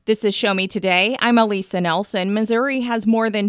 This is Show Me Today. I'm Elisa Nelson. Missouri has more than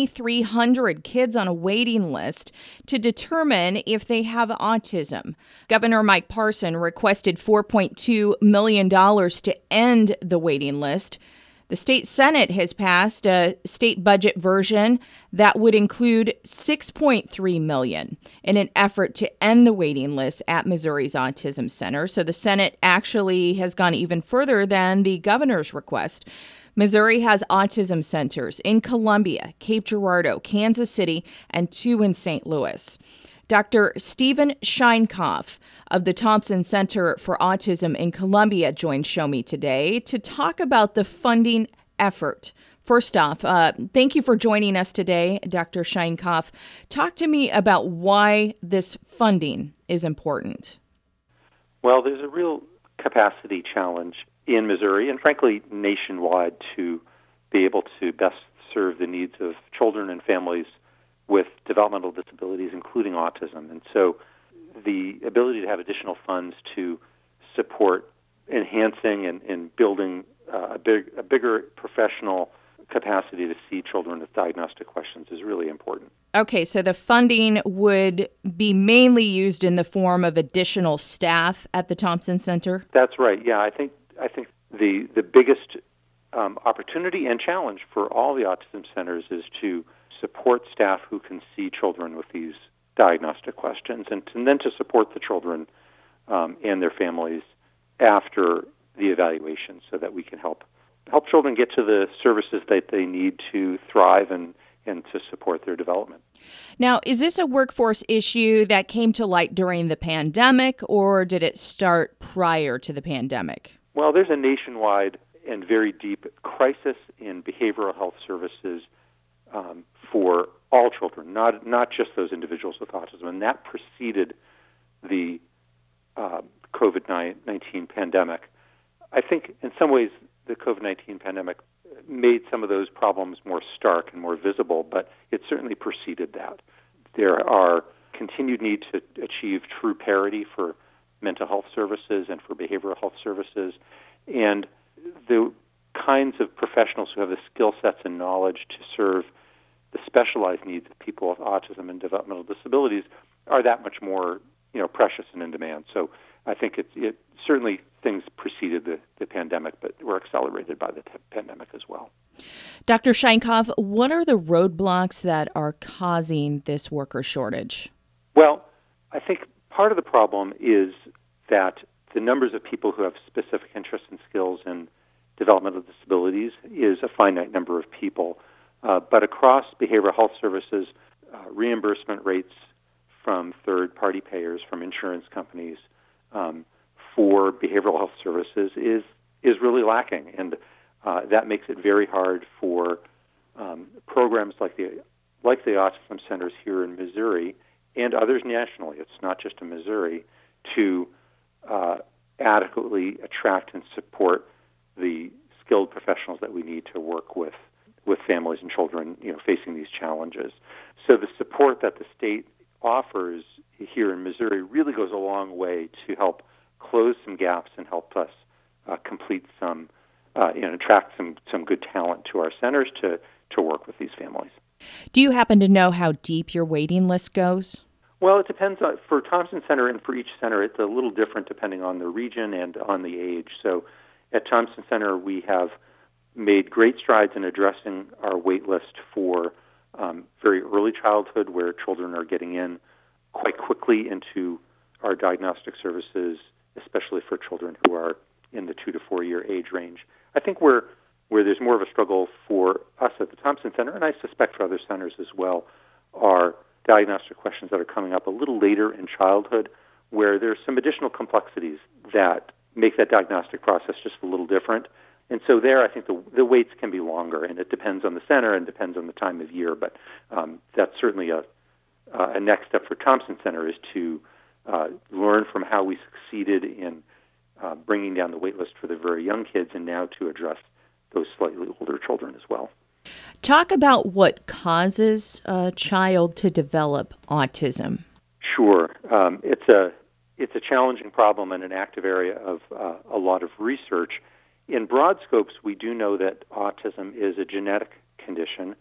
2,300 kids on a waiting list to determine if they have autism. Governor Mike Parson requested $4.2 million to end the waiting list. The state Senate has passed a state budget version that would include $6.3 million in an effort to end the waiting list at Missouri's Autism Center. So the Senate actually has gone even further than the governor's request. Missouri has autism centers in Columbia, Cape Girardeau, Kansas City, and 2 in St. Louis. Dr. Stephen Sheinkopf of the Thompson Center for Autism in Columbia joined Show Me Today to talk about the funding effort. First off, thank you for joining us today, Dr. Sheinkopf. Talk to me about why this funding is important. Well, there's a real capacity challenge in Missouri and, frankly, nationwide to be able to best serve the needs of children and families with developmental disabilities, including autism. And so the ability to have additional funds to support enhancing and building a bigger professional capacity to see children with diagnostic questions is really important. Okay, so the funding would be mainly used in the form of additional staff at the Thompson Center? That's right. Yeah, I think the biggest opportunity and challenge for all the autism centers is to support staff who can see children with these diagnostic questions, and then to support the children and their families after the evaluation, so that we can help children get to the services that they need to thrive and to support their development. Now, is this a workforce issue that came to light during the pandemic, or did it start prior to the pandemic? Well, there's a nationwide and very deep crisis in behavioral health services for all children, not just those individuals with autism, and that preceded the COVID-19 pandemic. I think in some ways the COVID-19 pandemic made some of those problems more stark and more visible, but it certainly preceded that. There are continued need to achieve true parity for mental health services and for behavioral health services, and the kinds of professionals who have the skill sets and knowledge to serve the specialized needs of people with autism and developmental disabilities are that much more, precious and in demand. So I think it certainly things preceded the pandemic, but were accelerated by the pandemic as well. Dr. Sheinkopf, what are the roadblocks that are causing this worker shortage? Well, I think part of the problem is that the numbers of people who have specific interests and skills in developmental disabilities is a finite number of people. But across behavioral health services, reimbursement rates from third-party payers, from insurance companies, for behavioral health services is really lacking, and that makes it very hard for programs like the autism centers here in Missouri and others nationally. It's not just in Missouri to adequately attract and support the skilled professionals that we need to work with families and children, facing these challenges. So the support that the state offers here in Missouri really goes a long way to help close some gaps and help us complete some, attract some good talent to our centers to work with these families. Do you happen to know how deep your waiting list goes? Well, it depends. For Thompson Center and for each center, it's a little different depending on the region and on the age. So at Thompson Center, we have made great strides in addressing our wait list for very early childhood, where children are getting in quite quickly into our diagnostic services, especially for children who are in the 2 to 4 year age range. I think where there's more of a struggle for us at the Thompson Center, and I suspect for other centers as well, are diagnostic questions that are coming up a little later in childhood, where there's some additional complexities that make that diagnostic process just a little different. And so there, I think the waits can be longer, and it depends on the center and depends on the time of year. But that's certainly a next step for Thompson Center, is to learn from how we succeeded in bringing down the wait list for the very young kids, and now to address those slightly older children as well. Talk about what causes a child to develop autism. Sure. It's a challenging problem and an active area of a lot of research. in broad scopes, we do know that autism is a genetic condition.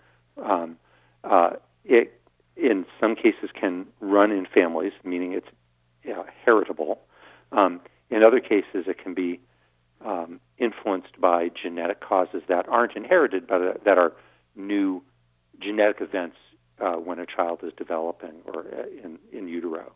It, in some cases, can run in families, meaning it's heritable. In other cases, it can be influenced by genetic causes that aren't inherited, but that are new genetic events when a child is developing or in utero.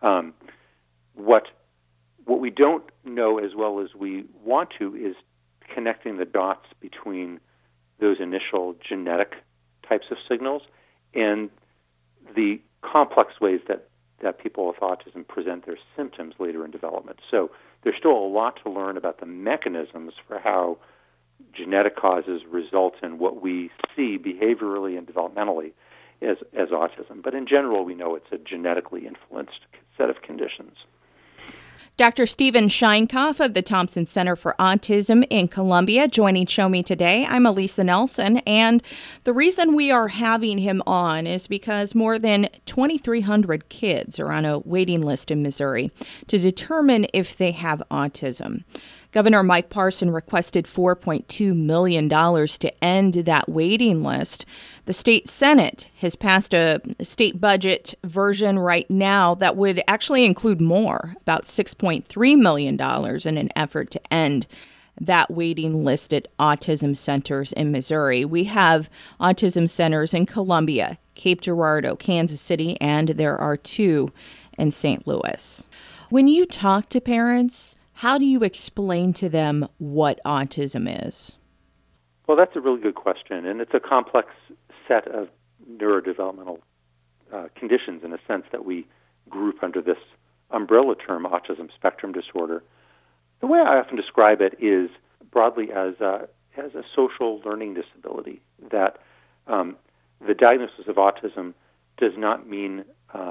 What we don't know as well as we want to is connecting the dots between those initial genetic types of signals and the complex ways that people with autism present their symptoms later in development. So there's still a lot to learn about the mechanisms for how genetic causes result in what we see behaviorally and developmentally as autism. But in general, we know it's a genetically influenced set of conditions. Dr. Stephen Sheinkopf of the Thompson Center for Autism in Columbia joining Show Me Today. I'm Elisa Nelson, and the reason we are having him on is because more than 2,300 kids are on a waiting list in Missouri to determine if they have autism. Governor Mike Parson requested $4.2 million to end that waiting list. The state Senate has passed a state budget version right now that would actually include more, about $6.3 million in an effort to end that waiting list at autism centers in Missouri. We have autism centers in Columbia, Cape Girardeau, Kansas City, and there are 2 in St. Louis. When you talk to parents, how do you explain to them what autism is? Well, that's a really good question, and it's a complex set of neurodevelopmental conditions in a sense that we group under this umbrella term, autism spectrum disorder. The way I often describe it is broadly as a social learning disability, that the diagnosis of autism does not mean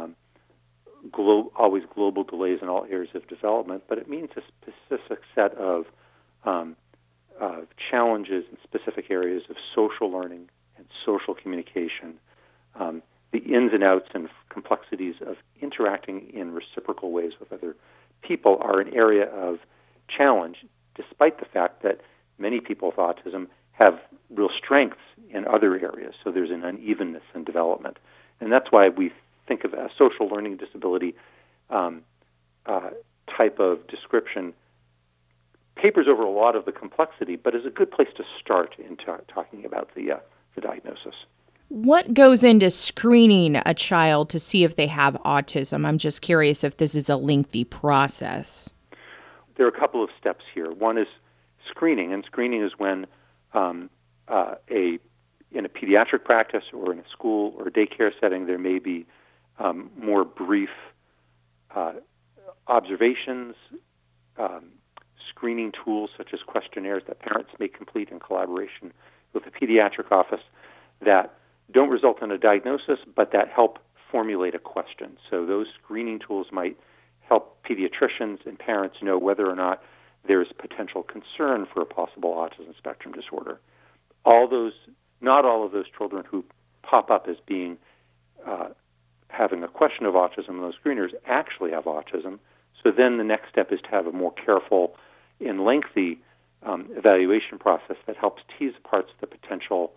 always global delays in all areas of development, but it means a specific set of challenges in specific areas of social learning and social communication, the ins and outs and complexities of interacting in reciprocal ways with other people are an area of challenge, despite the fact that many people with autism have real strengths in other areas, so there's an unevenness in development. And that's why we think of a social learning disability type of description papers over a lot of the complexity, but is a good place to start in talking about the diagnosis. What goes into screening a child to see if they have autism? I'm just curious if this is a lengthy process. There are a couple of steps here. One is screening, and screening is when in a pediatric practice or in a school or a daycare setting, there may be more brief observations, screening tools such as questionnaires that parents may complete in collaboration with the pediatric office that don't result in a diagnosis, but that help formulate a question. So those screening tools might help pediatricians and parents know whether or not there's potential concern for a possible autism spectrum disorder. Not all of those children who pop up as being having a question of autism in those screeners actually have autism. So then the next step is to have a more careful and lengthy evaluation process that helps tease apart the potential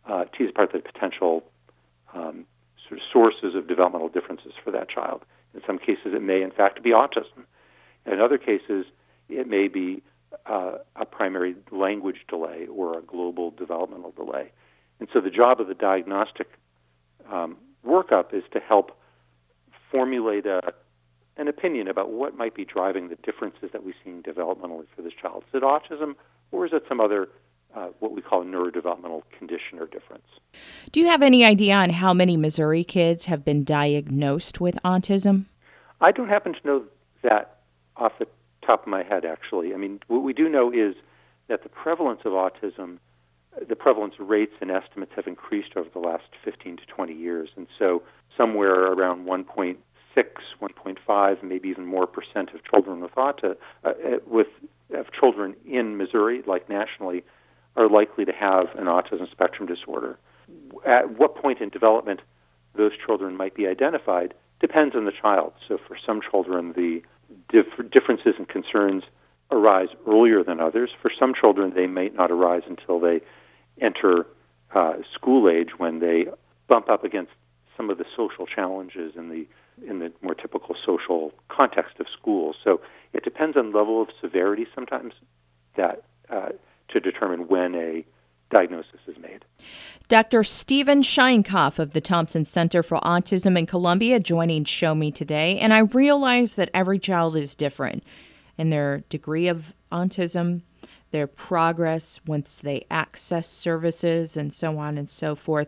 sort of sources of developmental differences for that child. In some cases, it may in fact be autism. In other cases, it may be a primary language delay or a global developmental delay. And so the job of the diagnostic workup is to help formulate an opinion about what might be driving the differences that we see developmentally for this child. Is it autism, or is it some other what we call a neurodevelopmental condition or difference? Do you have any idea on how many Missouri kids have been diagnosed with autism? I don't happen to know that off the top of my head, actually. I mean, what we do know is that the prevalence of autism, the prevalence rates and estimates have increased over the last 15 to 20 years. And so somewhere around 1.6, 1.5, maybe even more percent of children with autism, of children in Missouri, like nationally, are likely to have an autism spectrum disorder. At what point in development those children might be identified depends on the child. So for some children, the differences and concerns arise earlier than others. For some children, they may not arise until they enter school age, when they bump up against some of the social challenges in the more typical social context of school. So it depends on level of severity sometimes that to determine when a diagnosis is made. Dr. Stephen Sheinkopf of the Thompson Center for Autism in Columbia joining Show Me today. And I realize that every child is different in their degree of autism, their progress once they access services, and so on and so forth.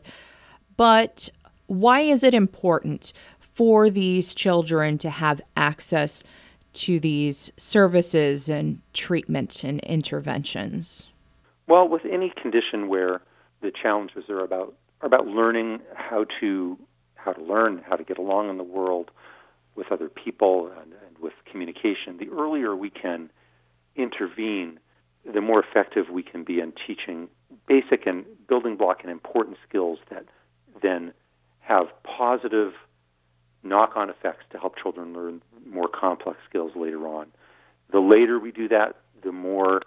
But why is it important for these children to have access to these services and treatment and interventions? Well, with any condition where the challenges are about learning how to learn, how to get along in the world with other people and with communication, the earlier we can intervene, the more effective we can be in teaching basic and building block and important skills that then have positive knock-on effects to help children learn more complex skills later on. The later we do that, the more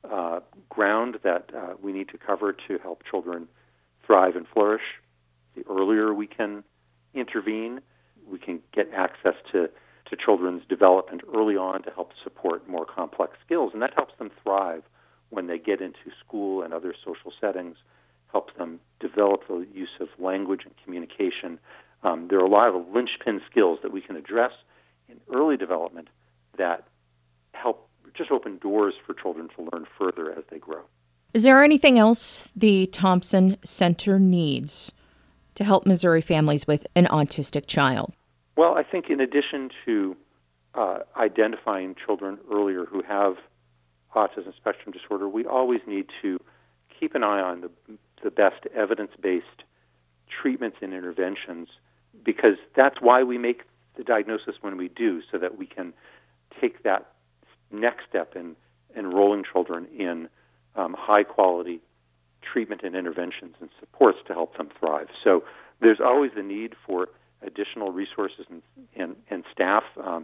ground that we need to cover to help children thrive and flourish. The earlier we can intervene, we can get access to children's development early on to help support more complex skills, and that helps them thrive when they get into school and other social settings, helps them develop the use of language and communication. There are a lot of linchpin skills that we can address in early development that help just open doors for children to learn further as they grow. Is there anything else the Thompson Center needs to help Missouri families with an autistic child? Well, I think in addition to identifying children earlier who have autism spectrum disorder, we always need to keep an eye on the best evidence-based treatments and interventions, because that's why we make the diagnosis when we do, so that we can take that next step in enrolling children in high-quality treatment and interventions and supports to help them thrive. So there's always the need for additional resources and staff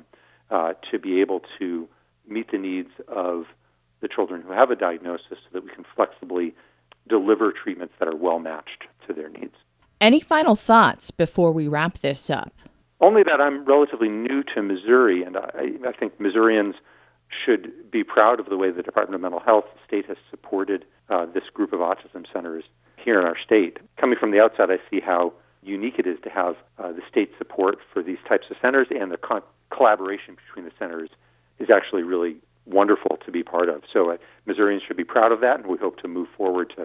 to be able to meet the needs of the children who have a diagnosis, so that we can flexibly deliver treatments that are well-matched to their needs. Any final thoughts before we wrap this up? Only that I'm relatively new to Missouri, and I think Missourians should be proud of the way the Department of Mental Health, the state, has supported this group of autism centers here in our state. Coming from the outside, I see how unique it is to have the state support for these types of centers, and the collaboration between the centers is actually really wonderful to be part of. So Missourians should be proud of that, and we hope to move forward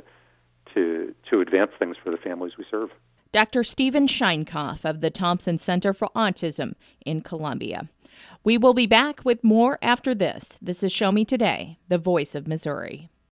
to advance things for the families we serve. Dr. Stephen Sheinkopf of the Thompson Center for Autism in Columbia. We will be back with more after this. This is Show Me Today, the voice of Missouri.